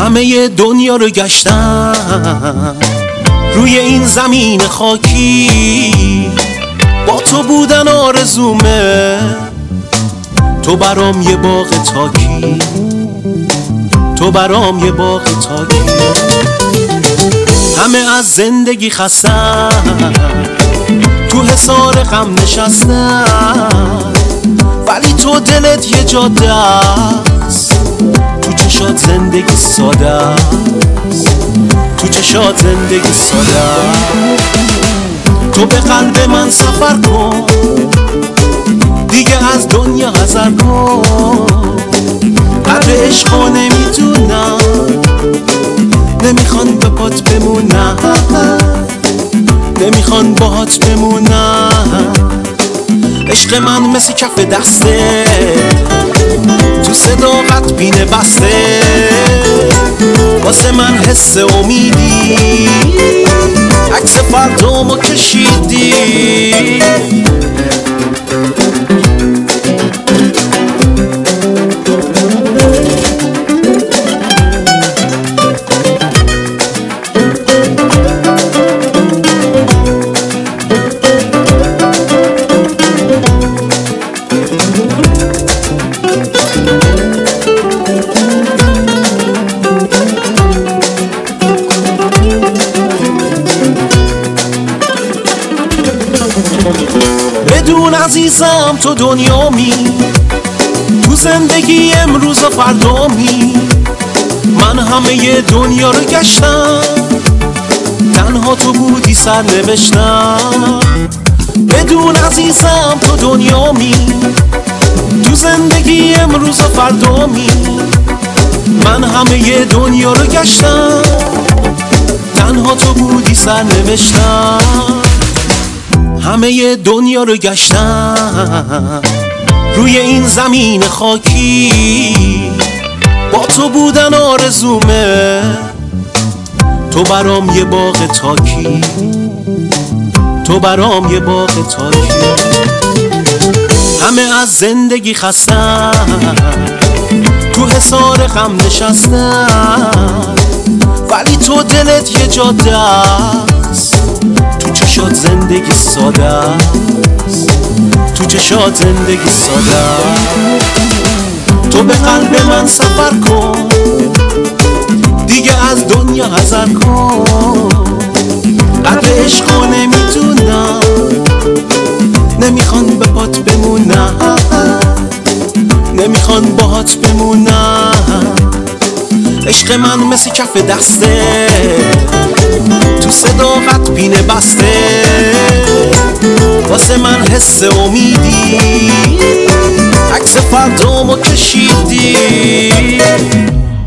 همه دنیا رو گشتم روی این زمین خاکی، با تو بودن آرزومه، تو برام یه باغ تاکی، تو برام یه باغ تاکی. همه از زندگی خستن، تو حصار غم نشستن، ولی تو دلت یه جاده است، تو چشات زندگی ساده است، تو چشات زندگی ساده است. تو به قلب من سفر کن، دیگه از دنیا حذر کن. قدر عشقو نمیدونم، نمیخوان به پات بمونم، نمیخوان باهات بمونم. عشق من مثل کف دسته، تو صداقت بینه بسته، واسه من حس امیدی، عکس فردامو کشیدی. بدون عزیزم تو دنیامی، تو زندگی امروز و فردامی. من همه دنیا رو گشتم، تنها تو بودی سرنوشتم. بدون عزیزم تو دنیامی، تو زندگی امروز و فردامی. من همه دنیا رو گشتم، تنها تو بودی سرنوشتم. همه دنیا رو گشتم روی این زمین خاکی، با تو بودن آرزومه، تو برام یه باغ تاکی، تو برام یه باغ تاکی. همه از زندگی خستن، تو حصار غم نشستن، ولی تو دلت یه جاده است، تو چشات زندگی ساده است، تو چشات زندگی ساده است. تو به قلب من سفر کن، دیگه از دنیا حذر کن. قدر عشقو نمیدونم، نمیخوان به پات بمونم، نمیخوان باهات بمونم. عشق من مثل کف دسته، تو صداقت بینه بسته، واسه من حس امیدی، عکس فردامو کشیدی.